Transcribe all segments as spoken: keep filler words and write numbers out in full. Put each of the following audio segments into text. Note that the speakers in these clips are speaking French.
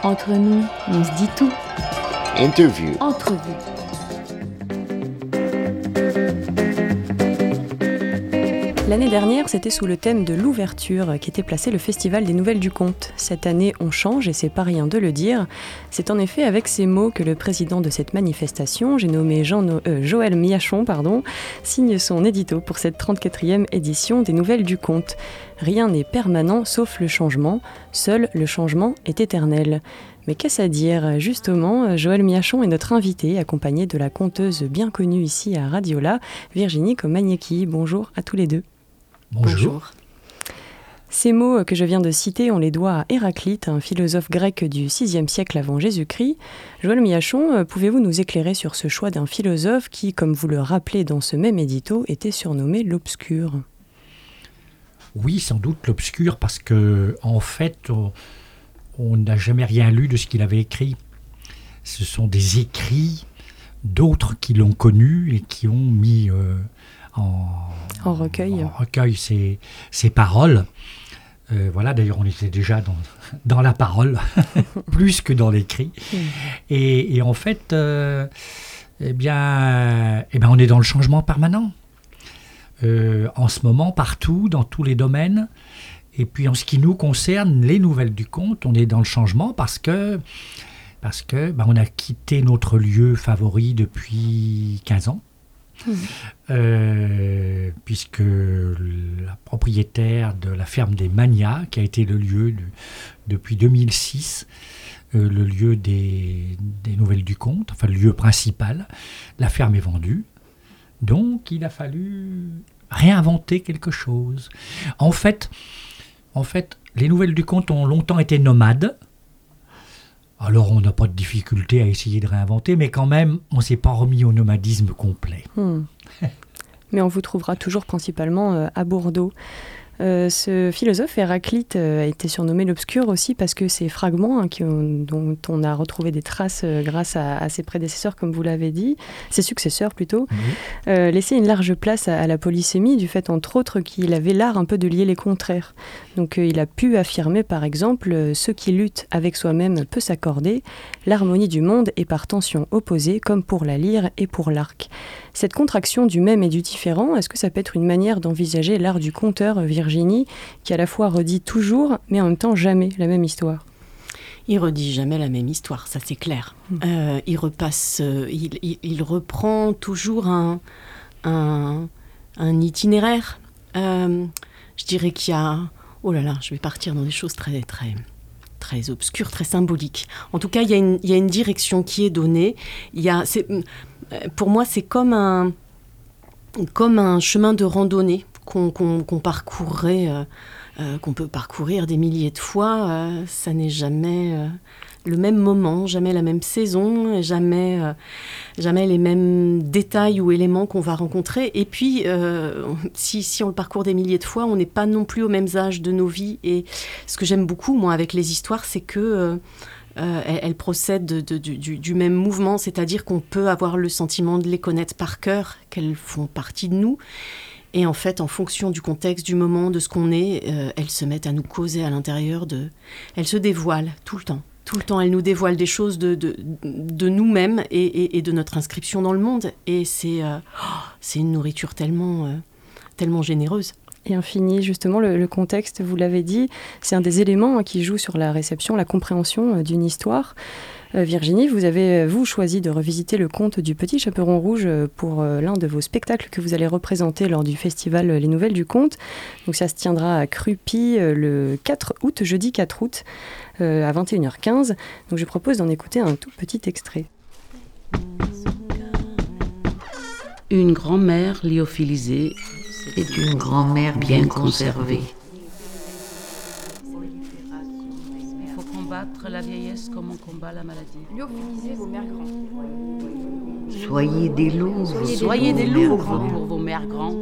Entre nous, on se dit tout. Interview. Entrevue. L'année dernière, c'était sous le thème de l'ouverture qu'était placé le Festival des Nouvelles du Conte. Cette année, on change et c'est pas rien de le dire. C'est en effet avec ces mots que le président de cette manifestation, j'ai nommé Jean no- euh, Joël Miachon, pardon, signe son édito pour cette trente-quatrième édition des Nouvelles du Conte. Rien n'est permanent sauf le changement. Seul le changement est éternel. Mais qu'est-ce à dire ? Justement, Joël Miachon est notre invité, accompagné de la conteuse bien connue ici à Radiola, Virginie Komaniecki. Bonjour à tous les deux. Bonjour. Bonjour. Ces mots que je viens de citer, on les doit à Héraclite, un philosophe grec du sixième siècle avant Jésus-Christ. Joël Miachon, pouvez-vous nous éclairer sur ce choix d'un philosophe qui, comme vous le rappelez dans ce même édito, était surnommé l'Obscur ? Oui, sans doute l'Obscur, parce que en fait, on, on n'a jamais rien lu de ce qu'il avait écrit. Ce sont des écrits d'autres qui l'ont connu et qui ont mis euh, en, en recueil, en recueil ses, ses paroles. Euh, voilà, d'ailleurs, on était déjà dans, dans la parole, plus que dans l'écrit. Mmh. Et, et en fait, euh, eh bien, eh bien, on est dans le changement permanent. Euh, en ce moment, partout, dans tous les domaines. Et puis, en ce qui nous concerne, les Nouvelles du Conte, on est dans le changement parce que, parce que bah, on a quitté notre lieu favori depuis quinze ans. Mmh. Euh, puisque la propriétaire de la ferme des Magnat, qui a été le lieu de, depuis deux mille six, euh, le lieu des, des Nouvelles du Conte, enfin le lieu principal, la ferme est vendue. Donc il a fallu réinventer quelque chose. En fait, en fait, les Nouvelles du Conte ont longtemps été nomades. Alors, on n'a pas de difficulté à essayer de réinventer, mais quand même, on ne s'est pas remis au nomadisme complet. Hmm. Mais on vous trouvera toujours principalement euh, à Bordeaux. Euh, ce philosophe Héraclite euh, a été surnommé l'Obscur aussi parce que ces fragments hein, qui ont, dont on a retrouvé des traces euh, grâce à, à ses prédécesseurs, comme vous l'avez dit, ses successeurs plutôt, Oui. euh, laissaient une large place à, à la polysémie du fait entre autres qu'il avait l'art un peu de lier les contraires. Donc euh, il a pu affirmer par exemple euh, ceux qui luttent avec soi-même peut s'accorder, l'harmonie du monde est par tension opposée comme pour la lyre et pour l'arc. Cette contraction du même et du différent, est-ce que ça peut être une manière d'envisager l'art du conteur, Virginie, qui à la fois redit toujours, mais en même temps jamais la même histoire ? Il redit jamais la même histoire, ça c'est clair. Mmh. Euh, il repasse, euh, il, il, il reprend toujours un, un, un itinéraire. Euh, je dirais qu'il y a... Oh là là, je vais partir dans des choses très, très, très obscures, très symboliques. En tout cas, il y a une, il y a une direction qui est donnée. Il y a... C'est, pour moi, c'est comme un, comme un chemin de randonnée qu'on, qu'on, qu'on parcourrait, euh, euh, qu'on peut parcourir des milliers de fois. Euh, ça n'est jamais euh, le même moment, jamais la même saison, jamais, euh, jamais les mêmes détails ou éléments qu'on va rencontrer. Et puis, euh, si, si on le parcourt des milliers de fois, on n'est pas non plus aux mêmes âges de nos vies. Et ce que j'aime beaucoup, moi, avec les histoires, c'est que... Euh, Euh, elles, elles procèdent de, de, du, du même mouvement, c'est-à-dire qu'on peut avoir le sentiment de les connaître par cœur, qu'elles font partie de nous. Et en fait, en fonction du contexte, du moment, de ce qu'on est, euh, elles se mettent à nous causer à l'intérieur de... Elles se dévoilent tout le temps. Tout le temps, elles nous dévoilent des choses de, de, de nous-mêmes et, et, et de notre inscription dans le monde. Et c'est, euh, oh, c'est une nourriture tellement, euh, tellement généreuse. Et infini, justement, le, le contexte, vous l'avez dit, c'est un des éléments hein, qui joue sur la réception, la compréhension euh, d'une histoire. Euh, Virginie, vous avez, vous, choisi de revisiter le conte du Petit Chaperon Rouge pour euh, l'un de vos spectacles que vous allez représenter lors du festival Les Nouvelles du Conte. Donc ça se tiendra à Crupy euh, le quatre août, jeudi quatre août, euh, à vingt et une heures quinze. Donc je propose d'en écouter un tout petit extrait. Une grand-mère lyophilisée est une grand-mère bien conservée. Il faut combattre la vieillesse comme on combat la maladie. Lyophilisez vos mères grands. Soyez des loups. Soyez, Soyez des loups pour vos mères grands.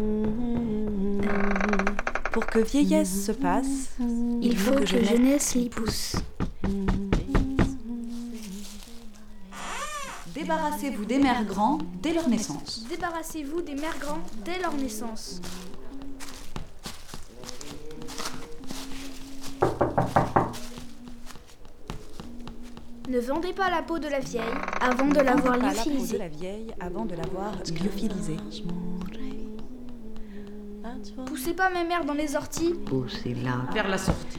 Pour que vieillesse se passe, il faut que, que jeunesse l'y pousse. Débarrassez-vous des mères grands dès leur naissance. Débarrassez-vous des mères grands dès leur naissance. Ne vendez pas la peau de la vieille avant de l'avoir lyophilisée. la vieille avant de l'avoir lyophilisée. Poussez pas mes mères dans les orties. Poussez-la vers la sortie.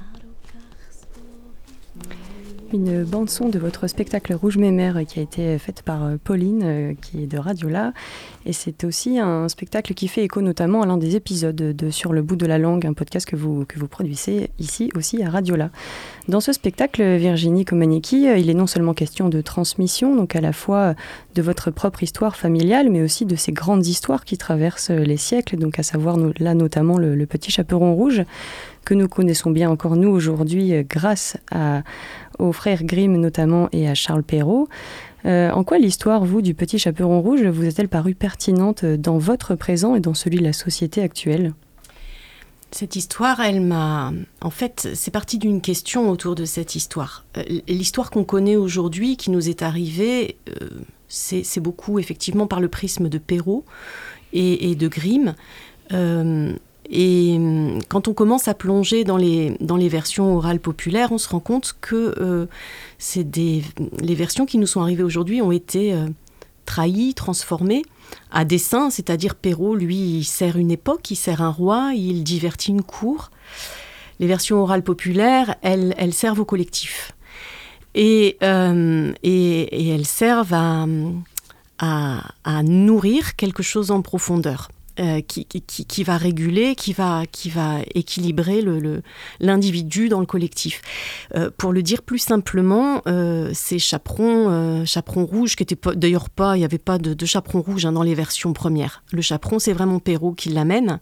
Une bande-son de votre spectacle Rouge Mémère qui a été faite par Pauline, qui est de Radiola. Et c'est aussi un spectacle qui fait écho notamment à l'un des épisodes de Sur le bout de la langue, un podcast que vous, que vous produisez ici aussi à Radiola. Dans ce spectacle, Virginie Komanicki, il est non seulement question de transmission, donc à la fois de votre propre histoire familiale, mais aussi de ces grandes histoires qui traversent les siècles, donc à savoir là notamment le, le Petit Chaperon Rouge, que nous connaissons bien encore nous aujourd'hui grâce à, aux frères Grimm notamment et à Charles Perrault. Euh, en quoi l'histoire, vous, du Petit Chaperon Rouge, vous est-elle parue pertinente dans votre présent et dans celui de la société actuelle ? Cette histoire, elle m'a... En fait, c'est parti d'une question autour de cette histoire. Euh, l'histoire qu'on connaît aujourd'hui, qui nous est arrivée, euh, c'est, c'est beaucoup effectivement par le prisme de Perrault et, et de Grimm. Euh, Et quand on commence à plonger dans les, dans les versions orales populaires, on se rend compte que euh, c'est des, les versions qui nous sont arrivées aujourd'hui ont été euh, trahies, transformées à dessein, c'est-à-dire Perrault, lui, il sert une époque, il sert un roi, il divertit une cour. Les versions orales populaires, elles, elles servent au collectif. Et, euh, et, et elles servent à, à, à nourrir quelque chose en profondeur. Euh, qui, qui, qui va réguler, qui va, qui va équilibrer le, le, l'individu dans le collectif. Euh, pour le dire plus simplement, euh, ces chaperons, euh, chaperons rouges, qui étaient pas, d'ailleurs pas, il n'y avait pas de, de chaperon rouge hein, dans les versions premières. Le chaperon, c'est vraiment Perrault qui l'amène.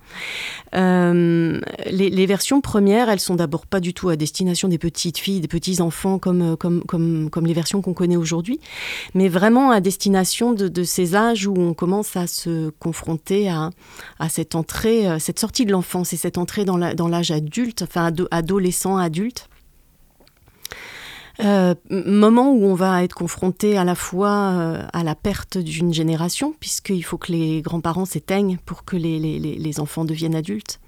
Euh, les, les versions premières, elles sont d'abord pas du tout à destination des petites filles, des petits enfants comme, comme, comme, comme les versions qu'on connaît aujourd'hui, mais vraiment à destination de, de ces âges où on commence à se confronter à à cette entrée, cette sortie de l'enfance et cette entrée dans, la, dans l'âge adulte, enfin ado, adolescent, adulte. Euh, moment où on va être confronté à la fois euh, à la perte d'une génération, puisqu'il faut que les grands-parents s'éteignent pour que les, les, les enfants deviennent adultes.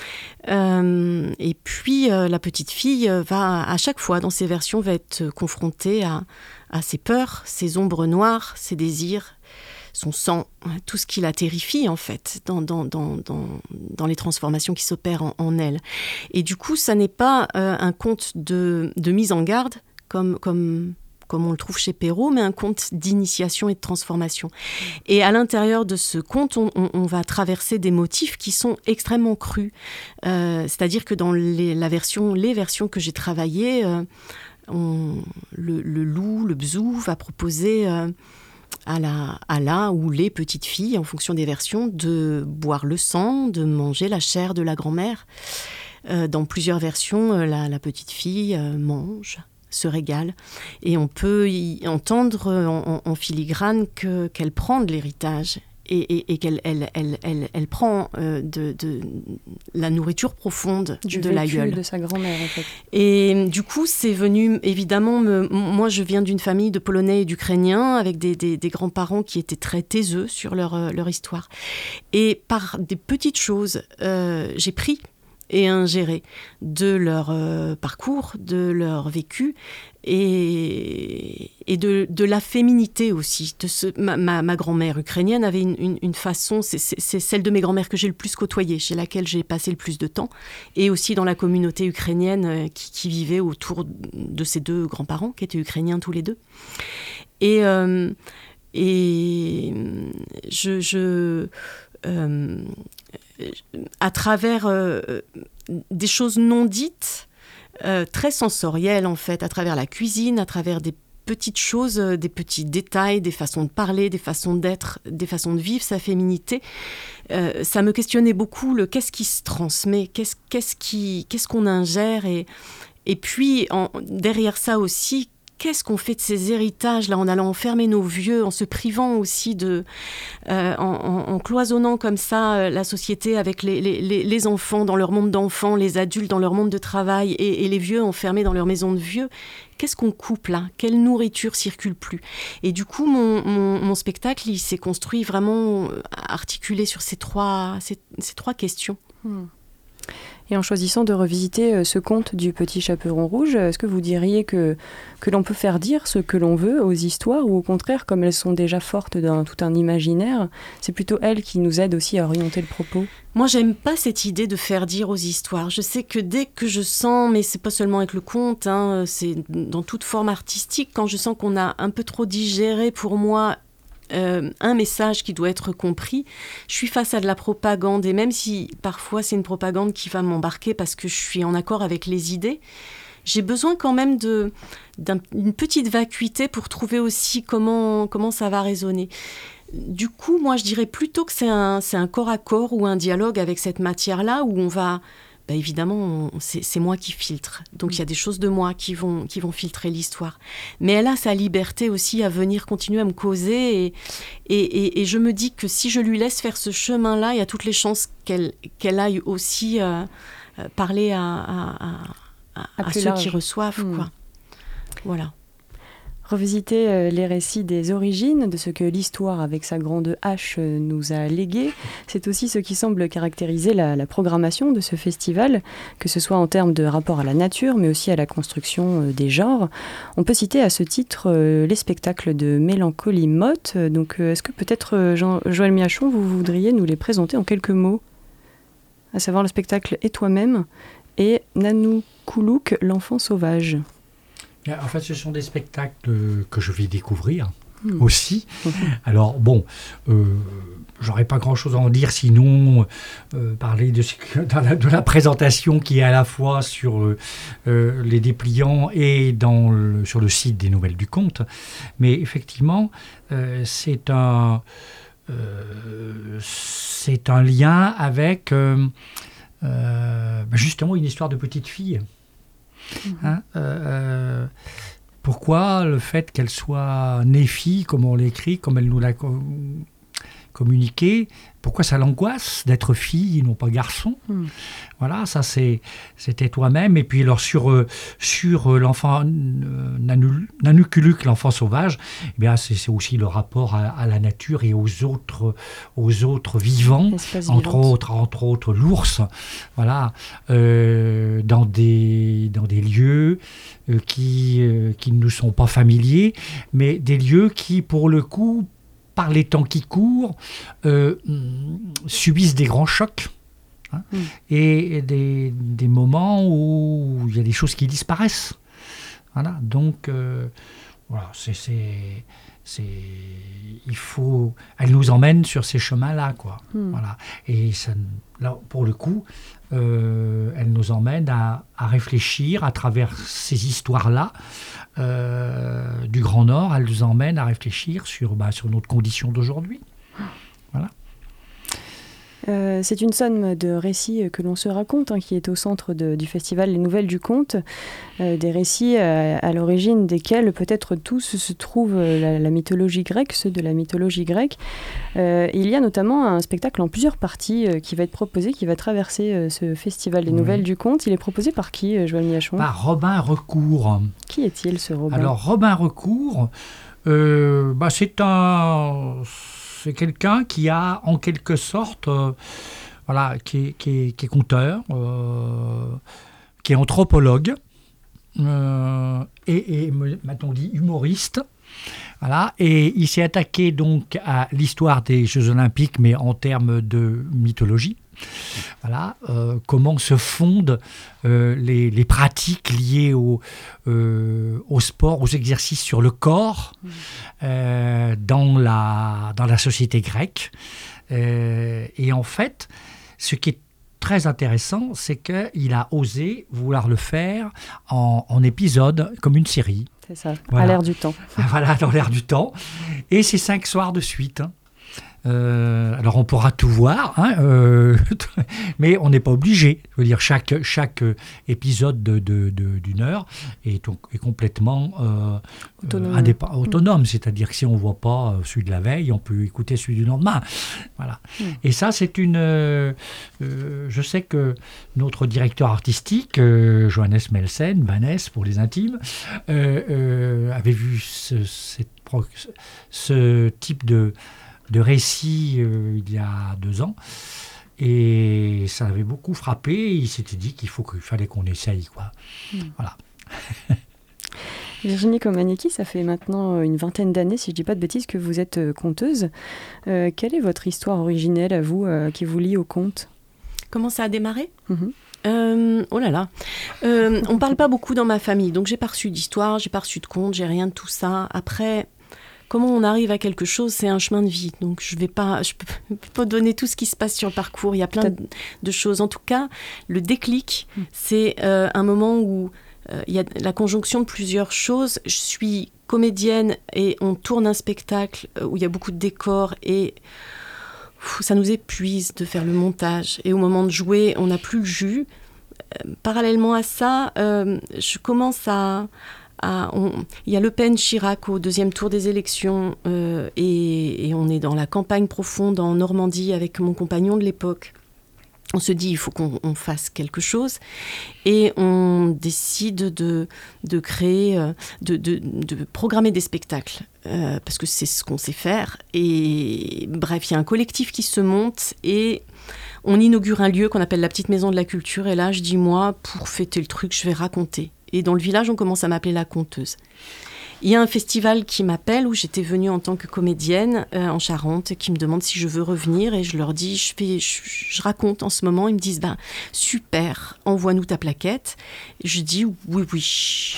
Euh, et puis euh, la petite fille va, à chaque fois dans ces versions, va être confrontée à, à ses peurs, ses ombres noires, ses désirs, son sang, tout ce qui la terrifie en fait dans, dans, dans, dans, dans les transformations qui s'opèrent en, en elle. Et du coup, ça n'est pas euh, un conte de, de mise en garde comme, comme, comme on le trouve chez Perrault, mais un conte d'initiation et de transformation. Et à l'intérieur de ce conte, on, on, on va traverser des motifs qui sont extrêmement crus. Euh, c'est-à-dire que dans les, la version, les versions que j'ai travaillées, euh, on, le, le loup, le bzou va proposer... Euh, à la, à la ou les petites filles, en fonction des versions, de boire le sang, de manger la chair de la grand-mère. Euh, dans plusieurs versions, la, la petite fille euh, mange, se régale. Et on peut y entendre en, en, en filigrane que, qu'elle prend de l'héritage et, et, et qu'elle elle, elle, elle, elle prend euh, de, de la nourriture profonde du de l'aïeul. de sa grand-mère, en fait. Et du coup, c'est venu, évidemment, me, moi je viens d'une famille de Polonais et d'Ukrainiens avec des, des, des grands-parents qui étaient très taiseux sur leur, leur histoire. Et par des petites choses, euh, j'ai pris et ingéré de leur euh, parcours, de leur vécu et, et de, de la féminité aussi. De ce, ma, ma, ma grand-mère ukrainienne avait une, une, une façon, c'est, c'est, c'est celle de mes grand-mères que j'ai le plus côtoyée, chez laquelle j'ai passé le plus de temps, et aussi dans la communauté ukrainienne euh, qui, qui vivait autour de ces deux grands-parents, qui étaient ukrainiens tous les deux. Et, euh, et je... je euh, à travers euh, des choses non dites, euh, très sensorielles en fait, à travers la cuisine, à travers des petites choses, euh, des petits détails, des façons de parler, des façons d'être, des façons de vivre sa féminité. Euh, ça me questionnait beaucoup le qu'est-ce qui se transmet, qu'est-ce, qu'est-ce, qui, qu'est-ce qu'on ingère et, et puis en, derrière ça aussi, qu'est-ce qu'on fait de ces héritages, là, en allant enfermer nos vieux, en se privant aussi de... Euh, en, en, en cloisonnant comme ça euh, la société avec les, les, les enfants dans leur monde d'enfants, les adultes dans leur monde de travail et, et les vieux enfermés dans leur maison de vieux. Qu'est-ce qu'on coupe là ? Quelle nourriture circule plus ? Et du coup, mon, mon, mon spectacle, il s'est construit vraiment articulé sur ces trois, ces, ces trois questions. Hmm. Et en choisissant de revisiter ce conte du Petit Chaperon Rouge, est-ce que vous diriez que, que l'on peut faire dire ce que l'on veut aux histoires, ou au contraire, comme elles sont déjà fortes d'un tout un imaginaire, c'est plutôt elles qui nous aident aussi à orienter le propos? Moi, j'aime pas cette idée de faire dire aux histoires. Je sais que dès que je sens, mais c'est pas seulement avec le conte, hein, c'est dans toute forme artistique, quand je sens qu'on a un peu trop digéré pour moi Euh, un message qui doit être compris, je suis face à de la propagande, et même si parfois c'est une propagande qui va m'embarquer parce que je suis en accord avec les idées, j'ai besoin quand même de, d'une petite vacuité pour trouver aussi comment, comment ça va résonner. Du coup, moi je dirais plutôt que c'est un, c'est un corps à corps ou un dialogue avec cette matière-là où on va... Bah évidemment, on, c'est, c'est moi qui filtre. Donc, il y a des choses de moi qui vont, qui vont filtrer l'histoire. Mais elle a sa liberté aussi à venir continuer à me causer. Et, et, et, et je me dis que si je lui laisse faire ce chemin-là, il y a toutes les chances qu'elle, qu'elle aille aussi euh, parler à, à, à, à, à ceux large. Qui reçoivent. Mmh. Quoi. Voilà. Revisiter euh, les récits des origines, de ce que l'histoire avec sa grande H euh, nous a légué, c'est aussi ce qui semble caractériser la, la programmation de ce festival, que ce soit en termes de rapport à la nature, mais aussi à la construction euh, des genres. On peut citer à ce titre euh, les spectacles de Mélancolie Motte. Donc euh, est-ce que peut-être, euh, Jean, Joël Miachon, vous voudriez nous les présenter en quelques mots? À savoir le spectacle Et toi-même et Nanou Koulouk, l'enfant sauvage. En fait, ce sont des spectacles que je vais découvrir mmh. aussi. Mmh. Alors, bon, euh, j'aurais pas grand-chose à en dire, sinon euh, parler de, de, la, de la présentation qui est à la fois sur euh, euh, les dépliants et dans le, sur le site des Nouvelles du Conte. Mais effectivement, euh, c'est un, euh, c'est un lien avec euh, euh, justement une histoire de petite fille. Hein, euh, pourquoi le fait qu'elle soit née fille, comme on l'écrit, comme elle nous l'a co- communiqué, pourquoi ça l'angoisse d'être fille et non pas garçon? mm. Voilà, ça c'est, c'était toi-même. Et puis alors sur, euh, sur euh, l'enfant euh, Nanou Koulouk, l'enfant sauvage, eh bien, c'est, c'est aussi le rapport à, à la nature et aux autres, aux autres vivants, entre autres, entre autres l'ours, voilà, euh, dans, des, dans des lieux euh, qui, euh, qui ne nous sont pas familiers, mais des lieux qui, pour le coup, par les temps qui courent, euh, subissent des grands chocs, hein, mm. et des, des moments où il y a des choses qui disparaissent. Voilà, donc, euh, voilà, c'est, c'est, c'est, il faut, elle nous emmène sur ces chemins-là, quoi. Mm. Voilà, et ça, là, pour le coup, euh, elle nous emmène à, à réfléchir à travers ces histoires-là. Euh, du Grand Nord, elle nous emmène à réfléchir sur, bah, sur notre condition d'aujourd'hui. Voilà. Euh, c'est une somme de récits que l'on se raconte, hein, qui est au centre de, du festival Les Nouvelles du Conte. Euh, des récits euh, à l'origine desquels peut-être tous se trouve la, la mythologie grecque, ceux de la mythologie grecque. Euh, il y a notamment un spectacle en plusieurs parties euh, qui va être proposé, qui va traverser euh, ce festival Les oui. Nouvelles du Conte. Il est proposé par qui, euh, Joël Miachon? Par Robin Recourt. Qui est-il, ce Robin? Alors, Robin Recourt, euh, bah, c'est un... C'est quelqu'un qui a, en quelque sorte, euh, voilà, qui est, qui est, qui est conteur, euh, qui est anthropologue, euh, et, et m'a-t-on dit humoriste. Voilà, et il s'est attaqué donc à l'histoire des Jeux Olympiques, mais en termes de mythologie. Voilà, euh, comment se fondent euh, les, les pratiques liées au, euh, au sport, aux exercices sur le corps euh, dans, la, dans la société grecque. Euh, et en fait, ce qui est très intéressant, c'est qu'il a osé vouloir le faire en, en épisode, comme une série. C'est ça, voilà. À l'air du temps. Voilà, dans l'air du temps. Et c'est cinq soirs de suite. Hein. Euh, alors on pourra tout voir, hein, euh, mais on n'est pas obligé. Je veux dire, chaque, chaque épisode de, de, de, d'une heure est, est complètement euh, autonome. Euh, indép- autonome, c'est-à-dire que si on ne voit pas celui de la veille, on peut écouter celui du lendemain. Voilà. Mmh. Et ça, c'est une... Euh, euh, je sais que notre directeur artistique, euh, Johannes Melsen, Vanessa pour les intimes, euh, euh, avait vu ce, cette, ce type de... de récit euh, il y a deux ans. Et ça l'avait beaucoup frappé. Et il s'était dit qu'il faut qu'il fallait qu'on essaye, quoi. Mmh. Voilà. Virginie Komanicki, ça fait maintenant une vingtaine d'années, si je ne dis pas de bêtises, que vous êtes conteuse. Euh, quelle est votre histoire originelle, à vous, euh, qui vous lie au conte ? Comment ça a démarré ? Mmh. Euh, oh là là, euh, on parle pas beaucoup dans ma famille, donc j'ai pas reçu d'histoire, j'ai pas reçu de conte, j'ai rien de tout ça. Après, comment on arrive à quelque chose, c'est un chemin de vie, donc je vais pas, je peux pas donner tout ce qui se passe sur le parcours. Il y a plein de, de choses. En tout cas, le déclic, c'est euh, un moment où euh, il y a la conjonction de plusieurs choses. Je suis comédienne et on tourne un spectacle où il y a beaucoup de décors et ça nous épuise de faire le montage. Et au moment de jouer, on n'a plus le jus. Euh, parallèlement à ça, euh, je commence à... à on, il y a Le Pen Chirac au deuxième tour des élections euh, et, et on est dans la campagne profonde en Normandie avec mon compagnon de l'époque. On se dit, il faut qu'on on fasse quelque chose. Et on décide de, de créer, de, de, de programmer des spectacles. Euh, parce que c'est ce qu'on sait faire. Et bref, il y a un collectif qui se monte et on inaugure un lieu qu'on appelle la Petite Maison de la Culture. Et là, je dis, moi, pour fêter le truc, je vais raconter. Et dans le village, on commence à m'appeler la conteuse. Il y a un festival qui m'appelle où j'étais venue en tant que comédienne euh, en Charente, qui me demande si je veux revenir et je leur dis, je, fais, je, je raconte en ce moment. Ils me disent, ben, super, envoie-nous ta plaquette. Et je dis, oui, oui.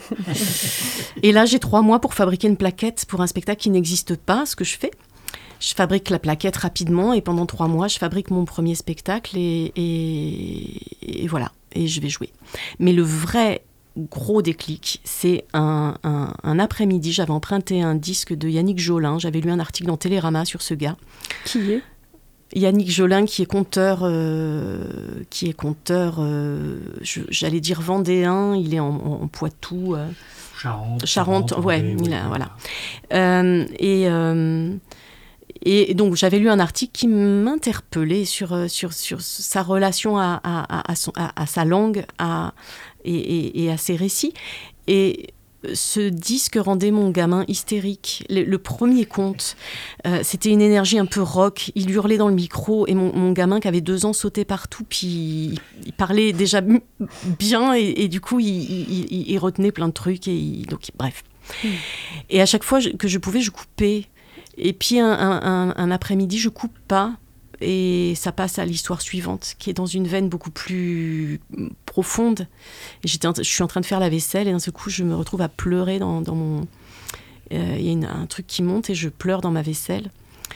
Et là, j'ai trois mois pour fabriquer une plaquette pour un spectacle qui n'existe pas, ce que je fais. Je fabrique la plaquette rapidement et pendant trois mois, je fabrique mon premier spectacle et, et, et voilà, et je vais jouer. Mais le vrai gros déclic, c'est un, un, un après-midi, j'avais emprunté un disque de Yannick Jolin, j'avais lu un article dans Télérama sur ce gars. Qui est ? Yannick Jolin, qui est conteur, euh, qui est conteur, euh, je, j'allais dire vendéen, il est en, en, en Poitou. Euh, Charente. Charente, Charente ouais, oui, il a, oui, voilà. Euh, et... Euh, Et donc, j'avais lu un article qui m'interpellait sur, sur, sur sa relation à, à, à, son, à, à sa langue à, et, et, et à ses récits. Et ce disque rendait mon gamin hystérique. Le, le premier conte, euh, c'était une énergie un peu rock. Il hurlait dans le micro et mon, mon gamin qui avait deux ans sautait partout. Puis il, il parlait déjà bien et, et du coup, il, il, il retenait plein de trucs. Et il, donc, bref. Mmh. Et à chaque fois que je pouvais, je coupais. Et puis un, un, un après-midi, je coupe pas et ça passe à l'histoire suivante, qui est dans une veine beaucoup plus profonde. Et j'étais, je suis en train de faire la vaisselle et d'un seul coup, je me retrouve à pleurer dans, dans mon... Il euh, y a une, un truc qui monte et je pleure dans ma vaisselle.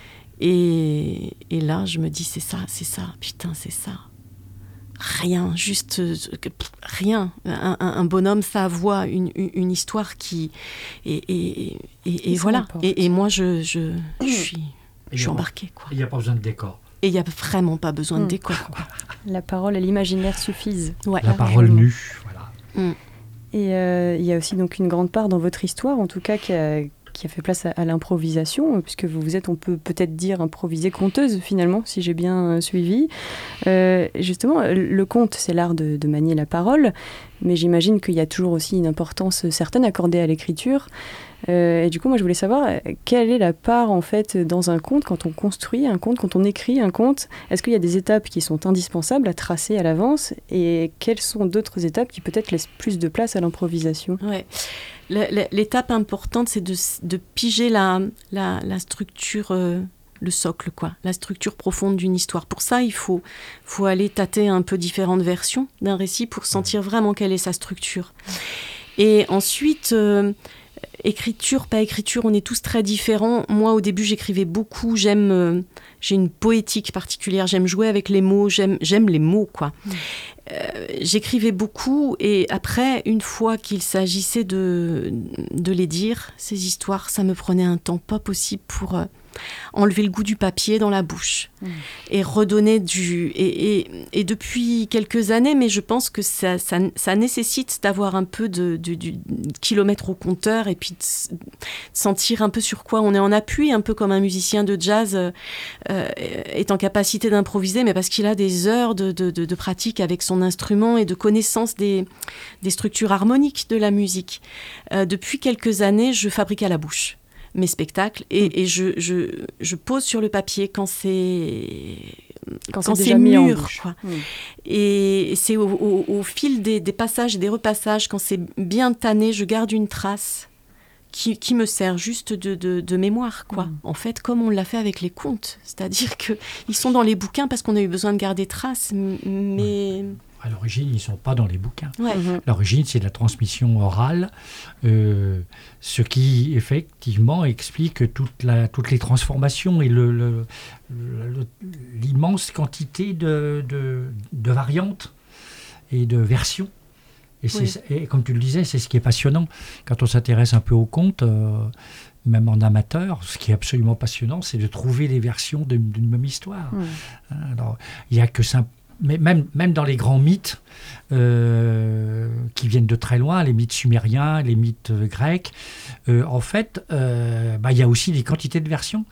Et, et là, je me dis, c'est ça, c'est ça, putain, c'est ça. Rien, juste euh, rien. Un, un, un bonhomme, sa voix, une, une, une histoire qui... Et, et, et, et voilà. Et, et moi, je, je, je suis, je suis embarquée. Il n'y a pas besoin de décor. Et il n'y a vraiment pas besoin mmh. de décor. Quoi. La parole et l'imaginaire suffisent. Ouais. La parole nue, voilà. Mmh. Et euh, il y a aussi donc une grande part dans votre histoire, en tout cas, qui a... qui a fait place à, à l'improvisation, puisque vous vous êtes, on peut peut-être dire, improvisée conteuse, finalement, si j'ai bien euh, suivi. Euh, justement, le conte, c'est l'art de, de manier la parole, mais j'imagine qu'il y a toujours aussi une importance certaine accordée à l'écriture. Euh, et du coup, moi, je voulais savoir, quelle est la part, en fait, dans un conte, quand on construit un conte, quand on écrit un conte, est-ce qu'il y a des étapes qui sont indispensables à tracer à l'avance, et quelles sont d'autres étapes qui peut-être laissent plus de place à l'improvisation ? Ouais. L'étape importante, c'est de, de piger la, la, la structure, euh, le socle, quoi, la structure profonde d'une histoire. Pour ça, il faut, faut aller tâter un peu différentes versions d'un récit pour sentir vraiment quelle est sa structure. Et ensuite, euh, écriture, pas écriture, on est tous très différents. Moi, au début, j'écrivais beaucoup. J'aime, euh, j'ai une poétique particulière. J'aime jouer avec les mots. J'aime, j'aime les mots, quoi. Mmh. Euh, j'écrivais beaucoup et après, une fois qu'il s'agissait de, de les dire, ces histoires, ça me prenait un temps pas possible pour euh, enlever le goût du papier dans la bouche mmh. et redonner du... Et, et, et depuis quelques années, mais je pense que ça, ça, ça nécessite d'avoir un peu de, de, de, de kilomètre au compteur et puis de, de sentir un peu sur quoi on est en appui, un peu comme un musicien de jazz euh, est en capacité d'improviser, mais parce qu'il a des heures de, de, de, de pratique avec son instrument et de connaissance des, des structures harmoniques de la musique. Euh, depuis quelques années, je fabrique à la bouche mes spectacles et, et je, je, je pose sur le papier quand c'est quand, quand c'est, c'est déjà mis en mûr, bouche. quoi. Mmh. Et c'est au, au, au fil des, des passages et des repassages, quand c'est bien tanné, je garde une trace qui, qui me sert juste de, de, de mémoire, quoi. Mmh. En fait, comme on l'a fait avec les contes, c'est-à-dire qu'ils sont dans les bouquins parce qu'on a eu besoin de garder trace, mais... À l'origine, ils ne sont pas dans les bouquins. Ouais. Mmh. À l'origine, c'est de la transmission orale, euh, ce qui, effectivement, explique toute la, toutes les transformations et le, le, le, l'immense quantité de, de, de variantes et de versions. Et, c'est, oui. et comme tu le disais, c'est ce qui est passionnant. Quand on s'intéresse un peu aux contes, euh, même en amateur, ce qui est absolument passionnant, c'est de trouver les versions d'une, d'une même histoire. Mmh. Alors, il n'y a que ça. Mais même, même dans les grands mythes euh, qui viennent de très loin, les mythes sumériens, les mythes euh, grecs, euh, en fait, euh, bah, y a aussi des quantités de versions.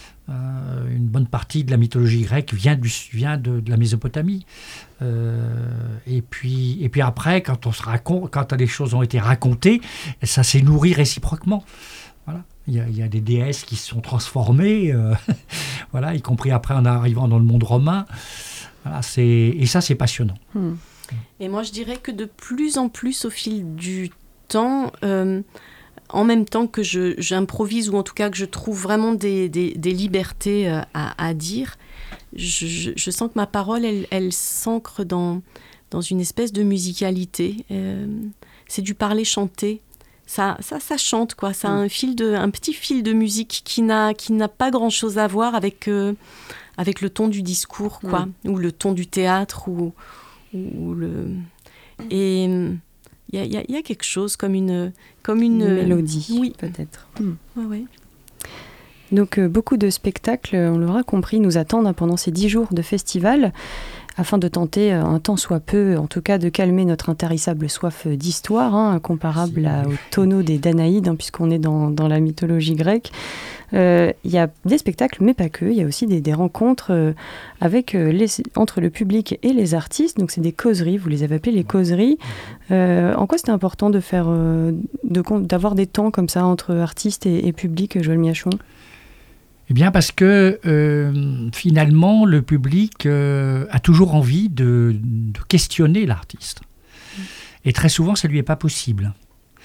Euh, une bonne partie de la mythologie grecque vient, du, vient de, de la Mésopotamie. Euh, et, puis, et puis après, quand, on se raconte, quand les choses ont été racontées, ça s'est nourri réciproquement. Voilà. Il y, a, il y a des déesses qui se sont transformées, euh, voilà, y compris après en arrivant dans le monde romain. Voilà, c'est, et ça, c'est passionnant. Mmh. Et moi, je dirais que de plus en plus, au fil du temps, euh, en même temps que je, j'improvise, ou en tout cas que je trouve vraiment des, des, des libertés euh, à, à dire, je, je, je sens que ma parole, elle, elle s'ancre dans, dans une espèce de musicalité. Euh, c'est du parler-chanter. Ça, ça, ça chante, quoi. Ça a un, fil de, un petit fil de musique qui n'a, qui n'a pas grand-chose à voir avec... Euh, avec le ton du discours, quoi, mmh. ou le ton du théâtre, ou, ou le... Et il y a, y a, y a quelque chose comme une... Comme une, une mélodie, oui. peut-être. Mmh. Ouais, ouais. Donc, euh, beaucoup de spectacles, on l'aura compris, nous attendent hein, pendant ces dix jours de festival, afin de tenter, euh, un tant soit peu, en tout cas, de calmer notre intarissable soif d'histoire, hein, comparable à, au tonneau des Danaïdes, hein, puisqu'on est dans, dans la mythologie grecque. Il euh, y a des spectacles, mais pas que. Il y a aussi des, des rencontres euh, avec, euh, les, entre le public et les artistes. Donc, c'est des causeries. Vous les avez appelées les causeries. Euh, en quoi c'était important de faire, euh, de, d'avoir des temps comme ça entre artistes et, et public, Joël Miachon ? Eh bien, parce que euh, finalement, le public euh, a toujours envie de, de questionner l'artiste. Et très souvent, ça ne lui est pas possible.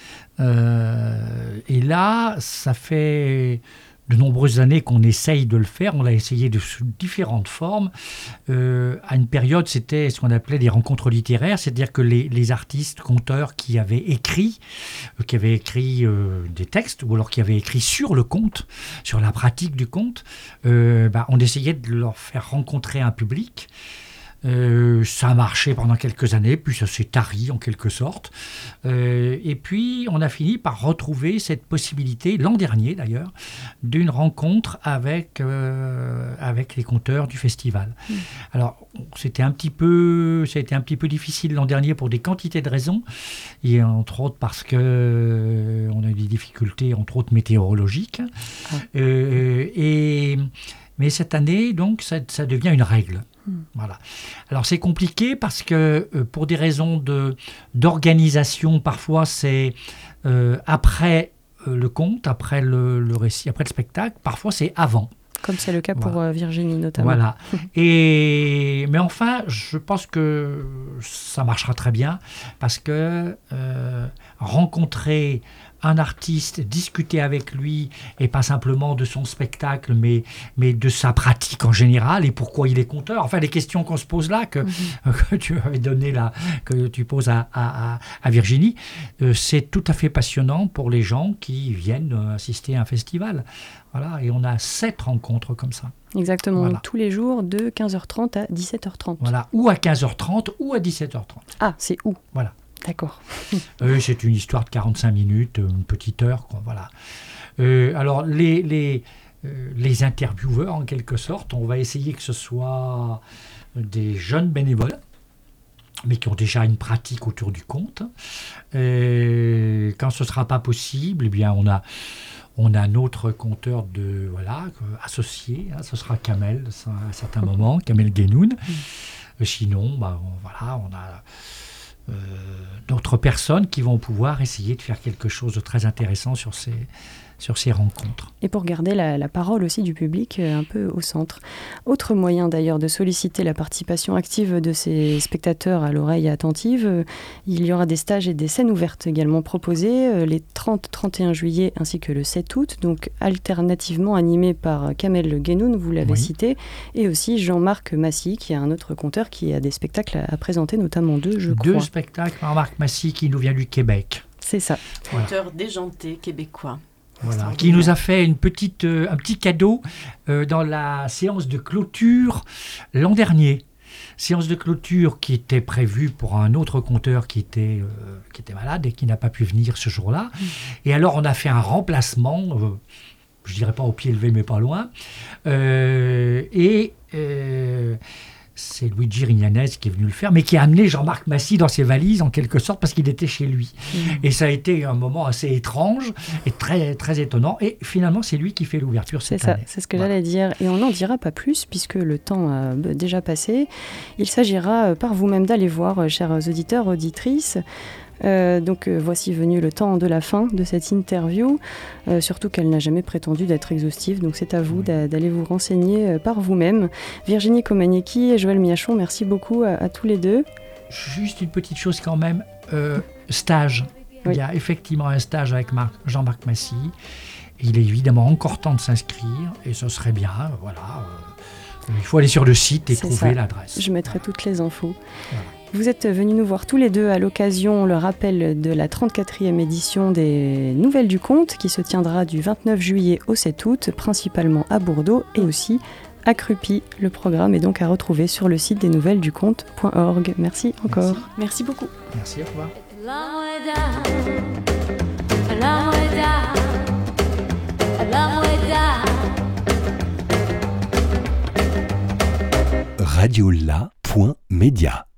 Euh, et là, ça fait de nombreuses années qu'on essaye de le faire. On l'a essayé de sous différentes formes. Euh, à une période, c'était ce qu'on appelait des rencontres littéraires, c'est-à-dire que les, les artistes, conteurs qui avaient écrit, euh, qui avaient écrit euh, des textes, ou alors qui avaient écrit sur le conte, sur la pratique du conte, euh, bah, on essayait de leur faire rencontrer un public. Euh, ça a marché pendant quelques années, puis ça s'est tari en quelque sorte. Euh, et puis, on a fini par retrouver cette possibilité, l'an dernier d'ailleurs, d'une rencontre avec, euh, avec les conteurs du festival. Mmh. Alors, c'était un petit peu, ça a été un petit peu difficile l'an dernier pour des quantités de raisons, et entre autres parce qu'on euh, a eu des difficultés, entre autres météorologiques. Ah. Euh, et, mais cette année, donc, ça, ça devient une règle. Voilà. Alors c'est compliqué parce que euh, pour des raisons de, d'organisation, parfois c'est euh, après euh, le conte, après le, le récit, après le spectacle, parfois c'est avant. Comme c'est le cas voilà. pour euh, Virginie notamment. Voilà. Et, mais enfin, je pense que ça marchera très bien parce que euh, rencontrer un artiste, discuter avec lui, et pas simplement de son spectacle, mais, mais de sa pratique en général, et pourquoi il est conteur. Enfin, les questions qu'on se pose là, que, mm-hmm. que tu avais donné là, que tu poses à, à, à Virginie, euh, c'est tout à fait passionnant pour les gens qui viennent assister à un festival. Voilà, et on a sept rencontres comme ça. Exactement, voilà. Donc, tous les jours de quinze heures trente à dix-sept heures trente. Voilà, ou à quinze heures trente ou à dix-sept heures trente. Ah, c'est où ? Voilà. D'accord. euh, c'est une histoire de quarante-cinq minutes, une petite heure, quoi, voilà. Euh, alors, les, les, euh, les intervieweurs, en quelque sorte, on va essayer que ce soit des jeunes bénévoles, mais qui ont déjà une pratique autour du conte. Et quand ce ne sera pas possible, eh bien, on a, on a un autre conteur de, voilà, associé, hein, ce sera Kamel, à un certain moment, Kamel Guénoun. Mmh. Sinon, bah, on, voilà, on a... Euh, d'autres d'autres personnes qui vont pouvoir essayer de faire quelque chose de très intéressant sur ces, sur ces rencontres. Et pour garder la, la parole aussi du public euh, un peu au centre. Autre moyen d'ailleurs de solliciter la participation active de ces spectateurs à l'oreille attentive, euh, il y aura des stages et des scènes ouvertes également proposées euh, les trente trente et un juillet ainsi que le sept août, donc alternativement animés par Kamel Guénoun, vous l'avez Oui. cité, et aussi Jean-Marc Massy, qui est un autre conteur qui a des spectacles à, à présenter, notamment deux, je Deux crois. spectacles, Jean-Marc Massy qui nous vient du Québec. C'est ça. Voilà. Auteur déjanté québécois. Voilà, qui nous a fait une petite, euh, un petit cadeau euh, dans la séance de clôture l'an dernier. Séance de clôture qui était prévue pour un autre conteur qui était, euh, qui était malade et qui n'a pas pu venir ce jour-là. Mmh. Et alors on a fait un remplacement, euh, je dirais pas au pied levé mais pas loin. Euh, et euh, c'est Luigi Rignanez qui est venu le faire, mais qui a amené Jean-Marc Massy dans ses valises en quelque sorte parce qu'il était chez lui. Mmh. Et ça a été un moment assez étrange et très, très étonnant. Et finalement, c'est lui qui fait l'ouverture cette c'est année. C'est ça, c'est ce que voilà. j'allais dire. Et on n'en dira pas plus puisque le temps a déjà passé. Il s'agira par vous-même d'aller voir, chers auditeurs, auditrices. Euh, donc euh, voici venu le temps de la fin de cette interview, euh, surtout qu'elle n'a jamais prétendu d'être exhaustive, donc c'est à vous d'a- d'aller vous renseigner euh, par vous-même. Virginie Komaniecki et Joël Miachon, merci beaucoup à, à tous les deux. Juste une petite chose quand même, euh, stage. Oui. Il y a effectivement un stage avec Marc, Jean-Marc Massy. Il est évidemment encore temps de s'inscrire et ce serait bien, euh, voilà. Euh, il faut aller sur le site et C'est trouver ça. l'adresse. Je mettrai voilà. toutes les infos. Voilà. Vous êtes venus nous voir tous les deux à l'occasion, le rappel de la trente-quatrième édition des Nouvelles du Conte qui se tiendra du vingt-neuf juillet au sept août, principalement à Bordeaux et aussi à Crupy. Le programme est donc à retrouver sur le site des nouvelles du conte point org. Merci encore. Merci. Merci beaucoup. Merci, au revoir. radiola point media